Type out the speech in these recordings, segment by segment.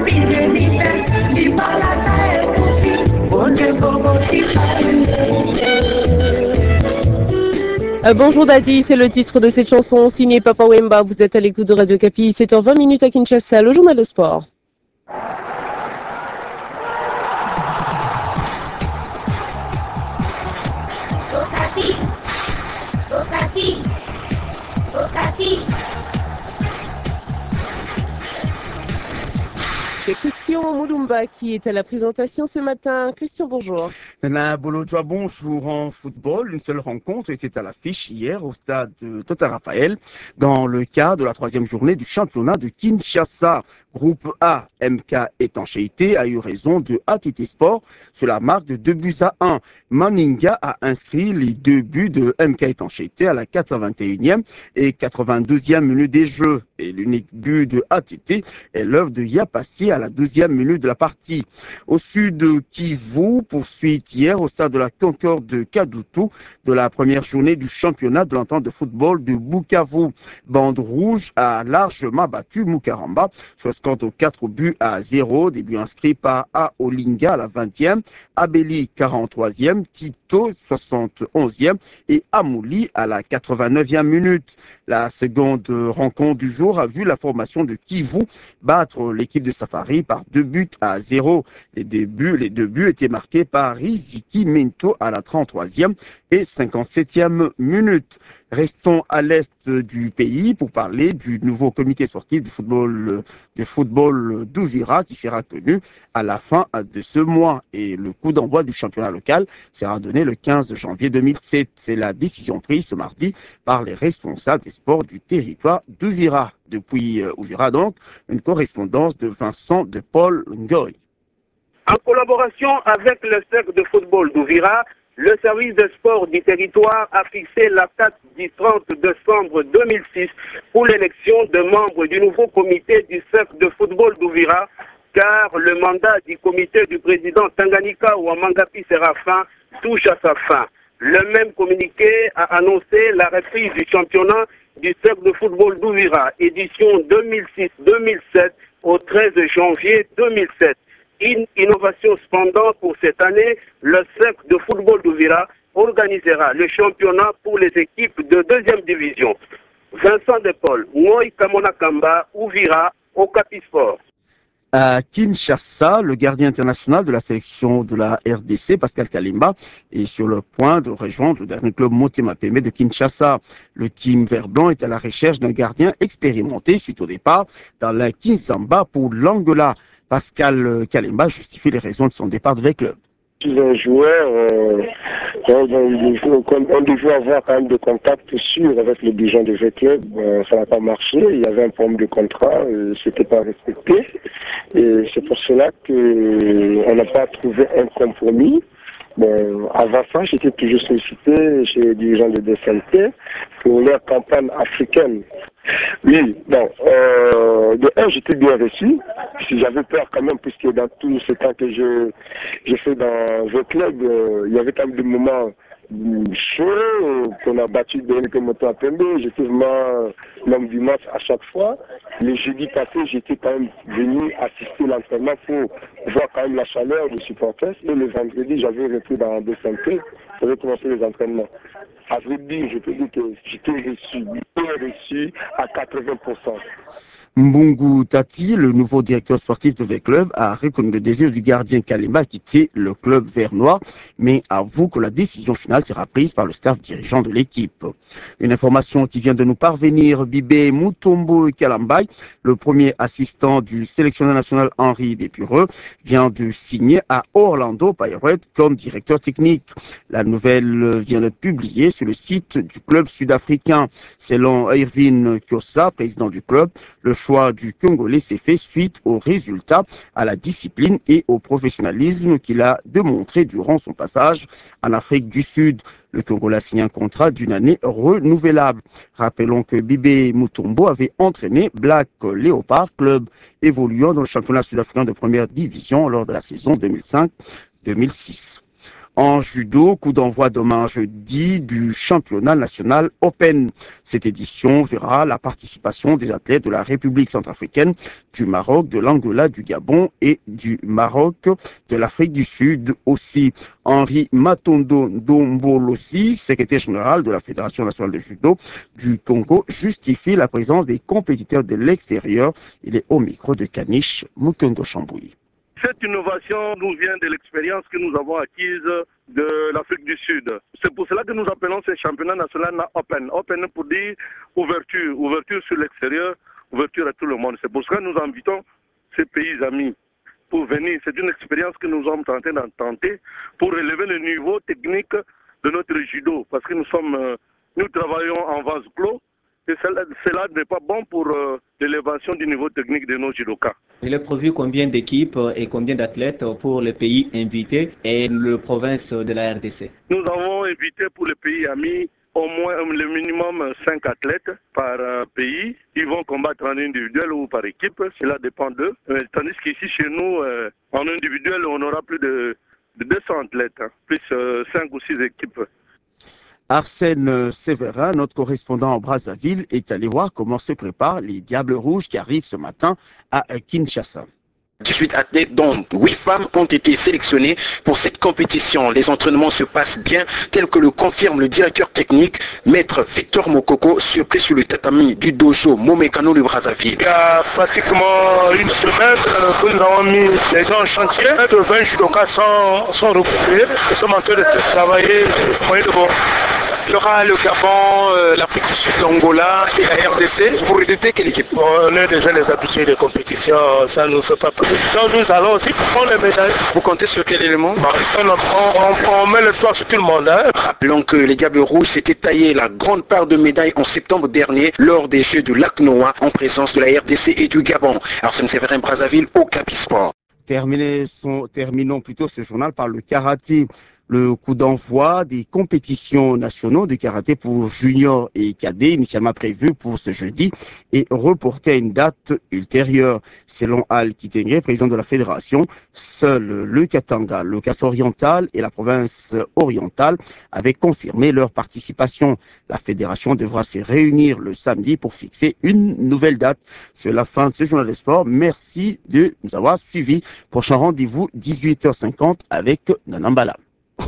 Bonjour Dadi, c'est le titre de cette chanson signée Papa Wemba. Vous êtes à l'écoute de Radio Kapi, 7h20 à Kinshasa, le journal de sport. C'est Christian Moulumba qui est à la présentation ce matin. Christian, bonjour. Nana Bolodjoa, bonjour. En football, une seule rencontre était à l'affiche hier au stade de Tota Raphaël dans le cadre de la 3e journée du championnat de Kinshasa. Groupe A, MK Étanchéité a eu raison de ATT Sport sur la marque de 2-1. Maninga a inscrit les 2 buts de MK Étanchéité à la 81e et 82e minute des jeux. Et l'unique but de ATT est l'œuvre de Yapassi à la 12e minute de la partie. Au sud de Kivu, poursuite hier au stade de la Concorde de Kadutu de la première journée du championnat de l'entente de football de Bukavu. Bande rouge a largement battu Mukaramba sur le score de 4-0. Des buts inscrits par A. Olinga à la 20e, Abeli 43e, Tito 71e et Amouli à la 89e minute. La seconde rencontre du jour a vu la formation de Kivu battre l'équipe de Safari par 2-0. Les deux buts étaient marqués par Riziki Mento à la 33e et 57e minute. Restons à l'est du pays pour parler du nouveau comité sportif du football d'Uvira qui sera tenu à la fin de ce mois. Et le coup d'envoi du championnat local sera donné le 15 janvier 2007. C'est la décision prise ce mardi par les responsables des sports du territoire d'Uvira. Depuis Uvira donc, une correspondance de Vincent de Paul Ngoy. En collaboration avec le cercle de football d'Uvira, le service de sport du territoire a fixé la date du 30 décembre 2006 pour l'élection de membres du nouveau comité du cercle de football d'Uvira, car le mandat du comité du président Tanganyika Ouamangapi Séraphin touche à sa fin. Le même communiqué a annoncé la reprise du championnat du cercle de football d'Uvira, édition 2006-2007 au 13 janvier 2007. Une innovation cependant pour cette année, le cercle de football d'Uvira organisera le championnat pour les équipes de 2e division. Vincent Depol, Ngoy Kamona Kamba, Uvira, Okapi Sport. À Kinshasa, le gardien international de la sélection de la RDC, Pascal Kalimba, est sur le point de rejoindre le dernier club Motema Pembe de Kinshasa. Le team vert blanc est à la recherche d'un gardien expérimenté suite au départ dans la Kinshasa pour l'Angola. Pascal Kalimba justifie les raisons de son départ de club. Je suis un joueur, on devait avoir quand même des contacts sûrs avec les dirigeants de V-Club. Ça n'a pas marché, il y avait un problème de contrat, c'était pas respecté. Et c'est pour cela qu'on n'a pas trouvé un compromis. Bon, avant ça, j'étais toujours sollicité chez les dirigeants de DSNT pour leur campagne africaine. Oui, bon, de un, j'étais bien reçu. J'avais peur quand même, puisque dans tout ce temps que j'ai fait dans le club, il y avait quand même des moments chauds qu'on a battu de Moto à Pembe. J'étais vraiment l'homme du match à chaque fois. Le jeudi passé, j'étais quand même venu assister à l'entraînement pour voir quand même la chaleur des supporters. Et le vendredi, j'avais repris dans deux santé pour recommencer les entraînements. À vrai dire, je peux dire que j'étais reçu à 80%. Mbungu Tati, le nouveau directeur sportif de V-Club, a reconnu le désir du gardien Kalimba à quitter le club vert noir, mais avoue que la décision finale sera prise par le staff dirigeant de l'équipe. Une information qui vient de nous parvenir, Bibé Mutombo Kalambay, le premier assistant du sélectionneur national Henri Despreux, vient de signer à Orlando Pirates comme directeur technique. La nouvelle vient d'être publiée sur le site du club sud-africain. Selon Irvin Kyosa, président du club, le choix du Congolais s'est fait suite aux résultats, à la discipline et au professionnalisme qu'il a démontré durant son passage en Afrique du Sud. Le Congolais a signé un contrat d'une année renouvelable. Rappelons que Bibé Mutombo avait entraîné Black Leopard, club évoluant dans le championnat sud-africain de première division lors de la saison 2005-2006. En judo, coup d'envoi demain jeudi du championnat national Open. Cette édition verra la participation des athlètes de la République centrafricaine, du Maroc, de l'Angola, du Gabon et du Maroc, de l'Afrique du Sud aussi. Henri Matondo Dombolossi, secrétaire général de la Fédération nationale de judo du Congo, justifie la présence des compétiteurs de l'extérieur. Il est au micro de Kanish Mukongo Chambouyi. Cette innovation nous vient de l'expérience que nous avons acquise de l'Afrique du Sud. C'est pour cela que nous appelons ce championnat national Open. Open pour dire ouverture, ouverture sur l'extérieur, ouverture à tout le monde. C'est pour cela que nous invitons ces pays amis pour venir. C'est une expérience que nous sommes en train de tenter pour relever le niveau technique de notre judo. Parce que nous travaillons en vase clos. Et cela n'est pas bon pour l'élévation du niveau technique de nos judokas. Il est prévu combien d'équipes et combien d'athlètes pour les pays invités et le province de la RDC? Nous avons invité pour les pays amis au moins le minimum 5 athlètes par pays. Ils vont combattre en individuel ou par équipe, cela dépend d'eux. Tandis qu'ici chez nous, en individuel, on aura plus de 200 athlètes, plus 5 ou 6 équipes. Arsène Séverin, notre correspondant en Brazzaville, est allé voir comment se préparent les Diables Rouges qui arrivent ce matin à Kinshasa. 18 athlètes, dont 8 femmes, ont été sélectionnées pour cette compétition. Les entraînements se passent bien, tel que le confirme le directeur technique, maître Victor Mokoko, surpris sur le tatami du dojo Momekano de Brazzaville. Il y a pratiquement une semaine que nous avons mis les gens en chantier. 20 judokas sont regroupés et sont en train de travailler au moyen de bon. Il y aura le Gabon, l'Afrique du Sud, l'Angola et la RDC. Vous redoutez quelle équipe? On est déjà les habitués des compétitions, ça ne nous fait pas peur. Donc nous allons aussi prendre les médailles. Vous comptez sur quel élément? On met l'espoir sur tout le monde. Rappelons que les Diables Rouges s'étaient taillé la grande part de médailles en septembre dernier lors des Jeux de Lac-Noa en présence de la RDC et du Gabon. Arsène Séverin, Brazzaville, au Capisport. Terminons plutôt ce journal par le karaté. Le coup d'envoi des compétitions nationaux de karaté pour juniors et cadets, initialement prévu pour ce jeudi, est reporté à une date ultérieure. Selon Al Kitenge, président de la fédération, seul le Katanga, le Kasso-Oriental et la province orientale avaient confirmé leur participation. La fédération devra se réunir le samedi pour fixer une nouvelle date. C'est la fin de ce journal de sport. Merci de nous avoir suivis. Prochain rendez-vous, 18h50 avec Nanambala.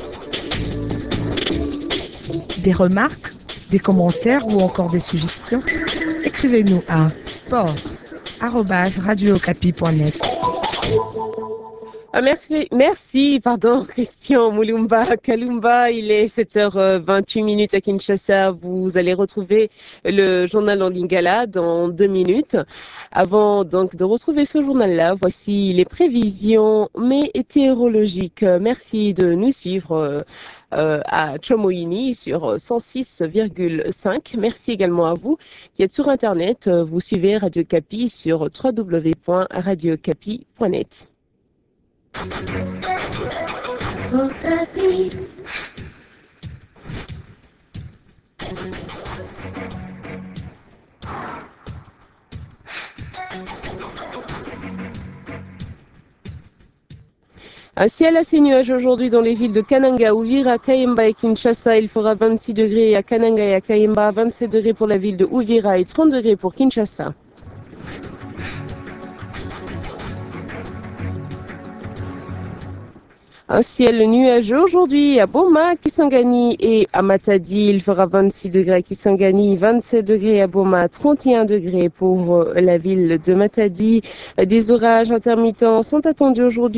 Des remarques, des commentaires ou encore des suggestions? Écrivez-nous à sport@radiocapi.net. Merci, Christian Moulumba Kalumba. Il est 7h28 à Kinshasa. Vous allez retrouver le journal en lingala dans 2 minutes. Avant donc de retrouver ce journal-là, voici les prévisions météorologiques. Merci de nous suivre à Chomoini sur 106,5. Merci également à vous qui êtes sur Internet. Vous suivez Radio Capi sur www.radiocapi.net. Un ciel assez nuageux aujourd'hui dans les villes de Kananga, Uvira, Kayemba et Kinshasa. Il fera 26 degrés à Kananga et à Kayemba, 27 degrés pour la ville de Uvira et 30 degrés pour Kinshasa. Un ciel nuageux aujourd'hui à Boma, Kisangani et à Matadi. Il fera 26 degrés à Kisangani, 27 degrés à Boma, 31 degrés pour la ville de Matadi. Des orages intermittents sont attendus aujourd'hui.